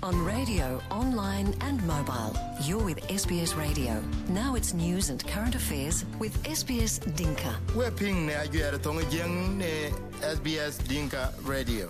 On radio, online and mobile. You're with SBS Radio. Now it's news and current affairs with SBS Dinka. We're ping ne ajuere tonga jeng ne SBS Dinka Radio.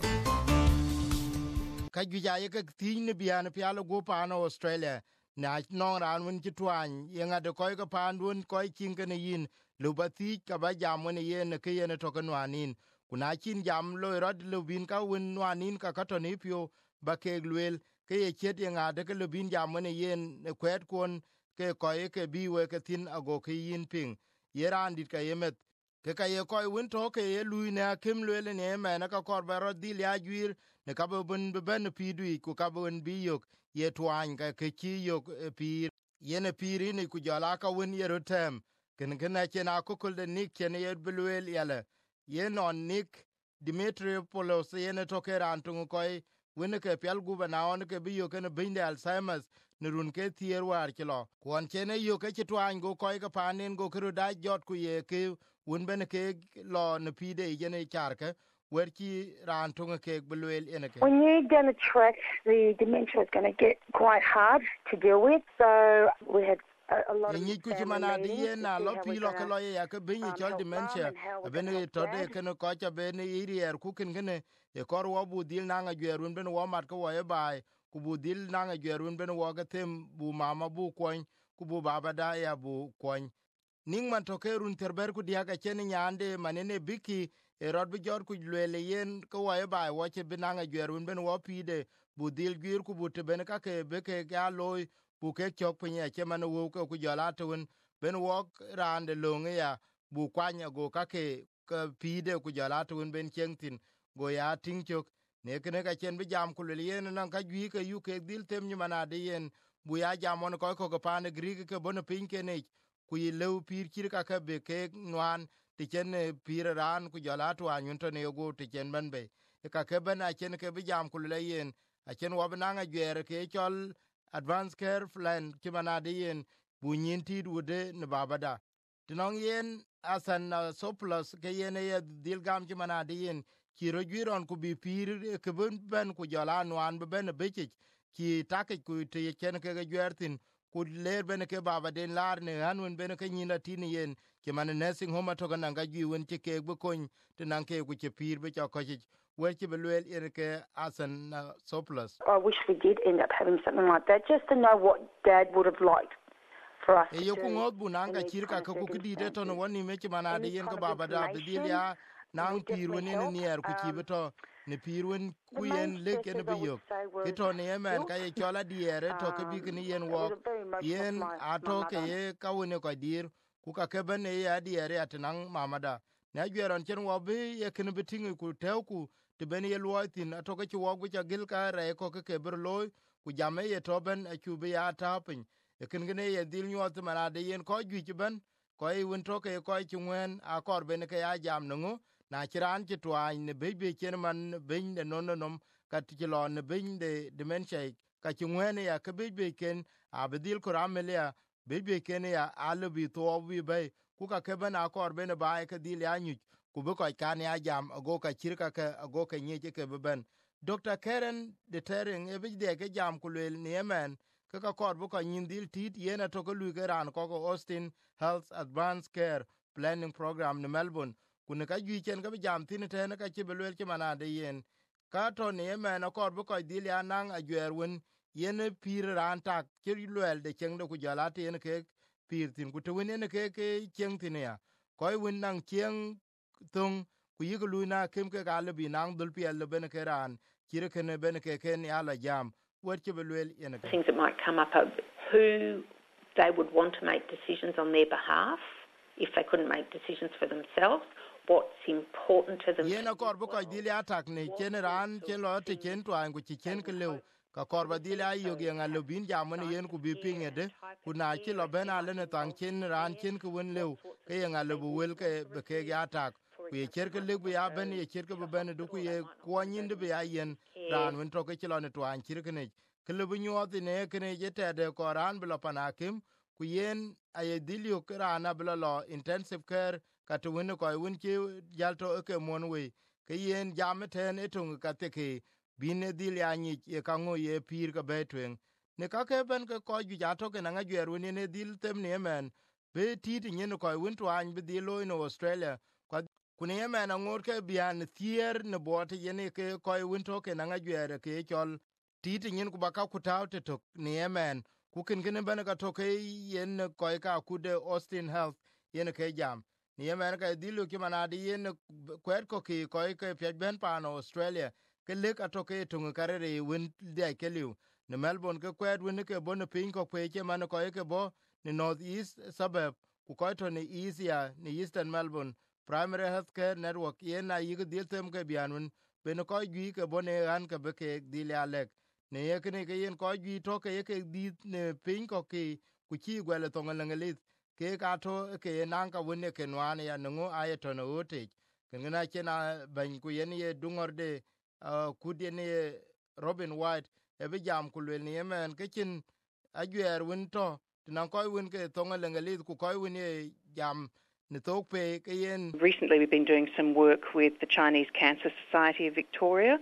Kajuja yeka thine biana pialo go pano Australia. Na nong ran win chitwan yenga de koy ka pandun koy chinga ne yin lubati ka ba jam ne yen ke yen to kanwanin. Kuna chin jam lo rod lubin ka win nwanin ka katoni pio ba ke glwel ke ye chet yenga de ke lubin jam ne yen kwet kon ke koy ke biwe ke tin ago ke yin ping yeran dit ka yemet ke ka ye koy win to ke ye lui ne kim lwel ne me na ka kor baro dil ya gwir ne ka bun ben pidui ku ka bun biyok ye twan ka ke chi yok pir yene piri ni ku jala ka win ye rotem ken ken chen akukul de nik chen ye blwel yale ye non nik Dimitri Polos yene to ke ran tu koy win ke pel guba na on ke biyo ken binde Alzheimer's ne run ke tier war kilo kon chene yo ke twan go koy ka panen go kru da jot ku ye ke win ben ke lo ne pide yene charke wer ki ran tu ke blwel ene ke. When you're down the track, the dementia is going to get quite hard to deal with. So we had a lot of ni ku family mana di meetings na to see lo how pi we're lo going ke lo ya ke bin chol help dementia mum and how we're ben going to to help de dad. ken ko cha ben irier ku ken ken e kor wo bu dil na nga gerun ben wo mat ko wo bai ku bu dil na nga gerun ben wo ga tem bu mama bu kon ku bu baba da ya bu kon ning man to ke run terber ku dia ga chen nyande manene biki e rod bi jor ku lele yen ko wo bai wo che bin na nga gerun ben wo pi de bu dil gir ku bu te ben ka ke be ke ga loy bu ke chok pinye che man wo ko ku jala tun ben wok rande longe ya bu kwanya go kake ka pide ku jala tun ben chengtin go ya tingchok ne kene ka chen bi jam ku le yen nan ka gwi ka yu ke dil tem ni manade yen bu ya jamon ko ko pa ne gri ke bon pin ke ne ku yi lew pir kir ka ka be ke nwan ti chen pir ran ku jala to anyun to ne go ti chen ban be ka ke ben a chen ke bi jam ku le yen a chen wo na nga gere ke chol advance care plan ki manade yen bu nyinti dude ne babada tinong yen asan surplus ke yen ye dilgam ki manade yen ki rojwiron ku bi pir ke ben ku jala nwan ben bechich ki take ku te chen ke gwertin ku ler ben ke babaden lar ne hanun ben ke nyina tin yen ki man nursing home to ga nga gwi won ti ke bu kon tinan ke ku ti pir be ko wer ki belwel yen ke asan surplus. I wish we did end up having something like that, just to know what Dad would have liked for us to do. Yoku ngot bu nanga in these chirka kind of ka ku kidi de ton circumstances. woni me ki manade Any yen ko kind of baba da bedil information ya nang would definitely pirwen help. ni er ku chibeto ne pirwen The ku main yen le ken stressors bi I would yok say ki was to ne yemen ka guilt. ye chola diere to ke bi ni yen It was wok very emotional for yen my ato ke mother. ye ka woni ko dir ku ka ke ben ye ya diere atnang mamada ne gweron chen wo bi ye ken bitingi ku tew ku te ben ye luotin ato ke wo gu cha gil ka re ko ke bur loy ku jame ye to ben a chu bi ya tapin e ken gene ye dil nyot manade yen ko gwi ben ko i won to ke ko ti ngwen a kor ben ke ya jam no na chiran ti twan ne bebe chen man ben de non ka ti lo ne ben de dementia ka ti ngwen ya ke bebe ken a bedil ko ramelia bebe ken ya alu bi to bi be ku ka ke ben a kor ben ba ke dil ya nyu ku be ko kan ya jam go ka chirka ke go ke nye ke ben Dr. Karen de Tering e bi de ke jam ku le ne men ka kor bu ko nyin dil tit yena to ko lu ke ran ko Austin Health Advanced Care Planning Program ne Melbourne kun ka gi chen ka bi jam tin te ne ka chi belwel chi manade yen ka to ne me na kor bu ko dil ya nang a gwerwen yen pir ran tak chi lwel de chen de ku jala te ne ke pir tin ku te ne ke chen tin ya ko win nang chen tung ku yi lu na kem ke ga le bi nang dul pi le ben ke ran chi ke ne ben ke ken ya la jam wer chi belwel yen ke things that might come up of who they would want to make decisions on their behalf if they couldn't make decisions for themselves, what's important to them. Yena kor bu ko dili atak ne chen ran chen lo te chen twan ku chi chen kleu ka kor ba dili ayo ge nga lobin jamon yen ku bi pingede ku na chi lo bena le ne tang chen ran chen ku wen leu ke nga lobu wel ke be ke ya tak ku ye cher ke le bu ya ben ye cher ke bu ben du ku ye ko nyin de be ya yen ran wen to ke chi lo ne twan chir ke ne ke le bu nyo ti ne ke ne je te de ko ran bu lo panakim ku yen aye dilio ke ran ablo lo intensive care ka to wen ko wen ki jalto ke mon we ke yen jam ten etung ka te ke bine dil ya nyi ye kango ye pir ka betwen ne ka ke ben ko ju ja to ke na ngwer woni ne dil tem ne men be tit nyen ko won twan be dil lo in Australia kwa kune ye men ngor ke bian thier ne bot ye ne ke ko won to ke na ngwer ke chol tit nyen ku ba ka ku taw te to ne ye men ku ken ken ben ka to ke yen ko ka ku de Austin Health yen ke jam ni ye men ka dil ki manadi yen kwet ko ki ko ke pe ben pa no Australia ke le ka to ke tungu karere win de ke liu ne Melbourne ke kwet win ke bon pin ko pe ke man ko ke bo ni North East suburb ku ko to ni easier ni Eastern Melbourne Primary Health Care Network ye na yi ke dil tem ke bianun ben ko gi ke bon e ran ke be ke dil ya lek ne ye ke ne ke yen ko gi to ke ke di ne pin ko ki ku chi gwele to ngelit ke ka to ke nan ka win ke nwan ya no aye to no ote ke na chena ban ku yen ye dungorde kudien ye Robin White e bi jam ku le ni men ke chin agwer win to nan ko win ke to ngelit ku ko win ye jam ni to pe ke yen. Recently we've been doing some work with the Chinese Cancer Society of Victoria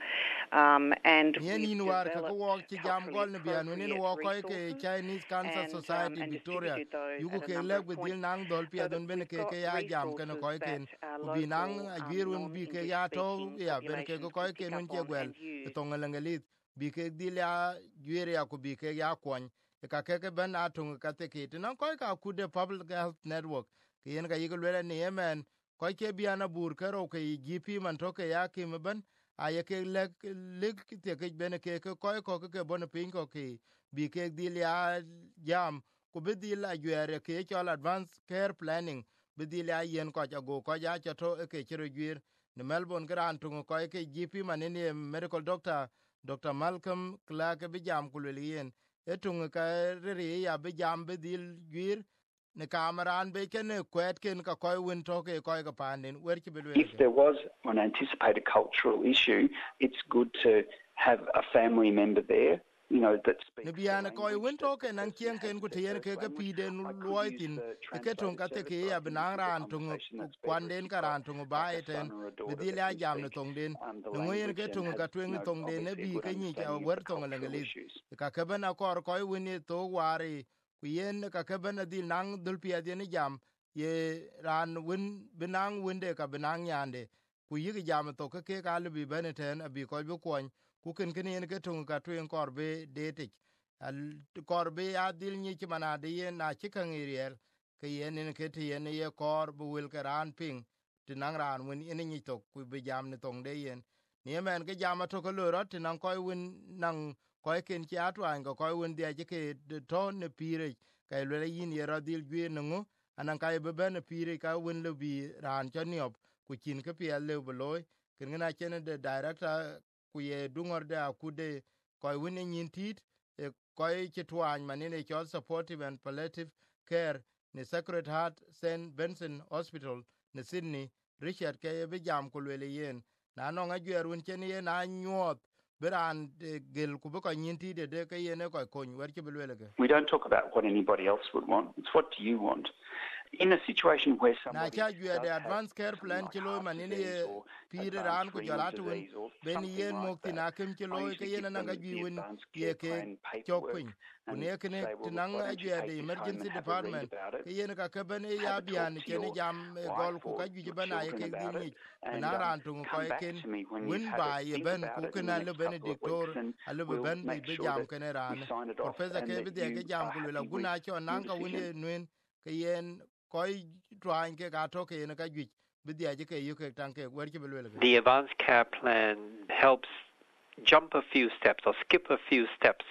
and yen in war ka ko wok ci jam gol ne bian win wo ko ke Chinese Cancer Society Victoria yugo ke leg with dil nang dol pia don ben ke ya jam ken ko ken ku bi nang agwirun bi ke ya to ya ben ke ko ken un che gwel to ngelit bi ke dil ya gwir ya ku bi ke ya kon ka ke ben atung ka te ke nan ko ka ku de Public Health Network ke yen ka yigo le ne yemen ko ke biana bur ke ro ke GP man to ke ya ki ben aye ke leg te ke ben ke ko ke bon pin ko ke bi ke dil ya jam ku bi dil a gwere ke chol advanced care planning bi dil ya yen ko go ko ya to ke chiro gwir ne Melbourne gran tungo ko ke GP man ne medical doctor Dr. Malcolm Clark bi jam ku le yen etung ka re ya bi jam bi dil gwir ne kameran be ken kwet ken ka koy win to ke koy ka pandin wer ki belwe. If there was an anticipated cultural issue, it's good to have a family member there, you know, that speaks. Ne biana koy win to ke nan kien ken ku tien ke piden loitin ke ton ka te ke ya binang ran tung kwanden karan tung baeten bidil ya jam ne tong den ngoyen ke tung ka twen tong den ne bi ke ni ka wer tong lengelit ka ke bana kor koy win to wari yen ka ke ben dil nang dul pia de ni jam ye ran win binang winde ka binang yande ku yi jam to ke ka le bi beneten abi ko bi kon ku ken ken yen ke tung ka twen korbe detik al korbe ya dil ni ki mana de yen na ki kan iriel ke yen ne ke ti yen ye kor bu wil ka ran ping tinang ran win yen ni to ku bi jam ne tong de yen ni men ke jam to ko lo rot tinang ko win nang ko ken ki atwan ko won dia ke to ne pire ka le yin ye radil gwe no anan ka be ben pire ka won le bi ran chaniop ku kin ke pie le bloy ken na chen de director ku ye dungor da ku de ko won yin tit ko ke twan manine cho supportive and palliative care ne Sacred Heart St Benson Hospital ne Sydney Richard ke be jam ku le yen na no nga gwerun chen ye na nyot beran gel ku ko nyinti de ke yene ko kon wer ke belwele ke. We don't talk about what anybody else would want. It's what do you want? In a situation where somebody na cha gwe de advanced care plan kilo manini pire ran ku jalatu ben yen mokti na kem kilo ke yen na ga giwin ye ke chokpin kune kene tinang gwe de emergency department ke yen ka ke ben ya bian ke ne jam gol ku ka gi bana ye ke dinni na ran tu ko ken win ba ye ben ku kana le benedictor ale ben bi jam kene ran professor ke bi de ke jam ku la guna cho nan ka win nuen ke yen koi trying ke ga to ke ne ka gi bidia je ke yu ke tan ke wer ke belwel. The advanced care plan helps jump a few steps or skip a few steps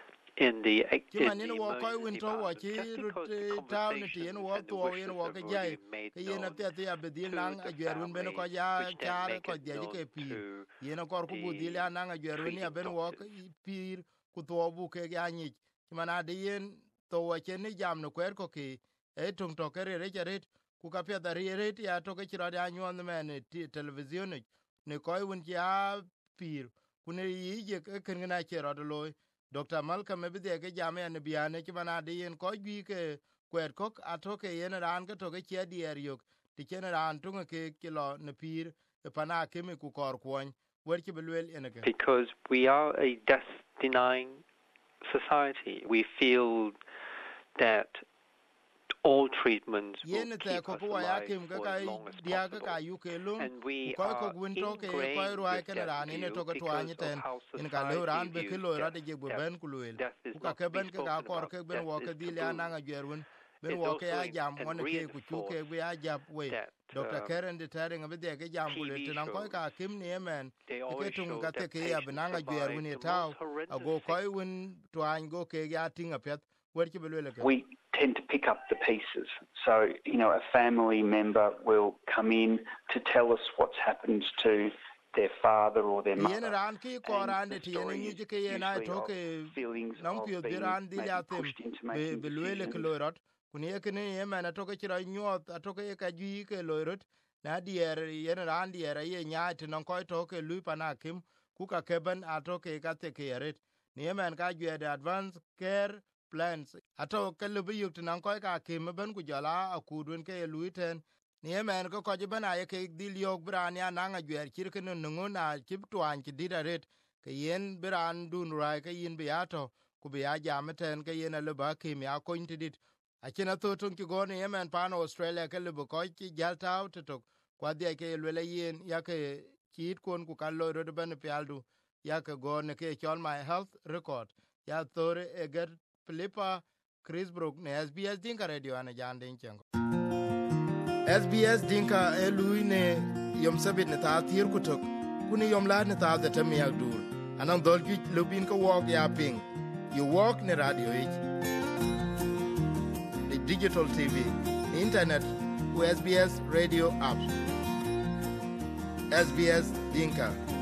in the in wo koi win to wo chi town ti en wo to en wo ke jai ke yen te te abedil nang a gerun ben ko ya char ko de je ke pi yen ko ku budil ya nang a gerun ya ben wo pir ku to bu ke ya ni mana de yen to wo che ni jam no kwer ko ke e tung to ke re re ku ka pe da re ya to ke ra ya nyon men television ne ko win ya pir ku ne yi je ke ken na che ro lo Dr. Malcolm ebide ke jame ne biane ki bana de yen ko gi ke kwet kok atoke yen ran ke to ke che dier yok ti chen ran tunga ke kilo ne pir e pana kemi ku kor kwon because we are a death-denying society. We feel that all treatments will keep us alive for as long as possible. And we are ingrained with death view because of how society views death. Death is not to be spoken about. Death is taboo. It also reinforces that Dr. Karen de Taring of the Gajam Bulletin and Koika Kim Nieman, they always show that Kate patients Benanga survive when the you most tau, horrendous a go koi win to go kating a pet. We tend to pick up the pieces. So, a family member will come in to tell us what's happened to their father or their mother. And the story is usually of feelings of being maybe pushed into making decisions. Kuniekene yemen atoke chira nyuoth atoke kaji ke loirot na dier yen ran dier ye nyaat non ko toke lupa na kim kuka keben atoke kate keret ni yemen ka jwe the advanced care plans atoke lubi yuk non ko ka kim ben ku jala akudun ke luiten ni yemen ko ben aye ke dil yok bran ya na jwe chirken nunguna chip twan ki didaret ke yen bran dun rai ke yin biato ku bia jameten ke yen luba kim ya ko intidit Achina thotun ki gone yemen pan Australia ke libu ko ki jalta to kwa dia ke lele yin ya ke chit kon ku kallo ro ben pialdu ya ke gone ke chol my health record ya thore eger Philippa Chrisbrook ne SBS Dinka radio ana jande chengo SBS Dinka elui ne yom sabit ne ta thir kutok kuni yom la ne ta da tamiak dur anan dol gi lubin ko walk ya ping you walk ne radio ich digital TV, internet, SBS radio apps. SBS Dinka.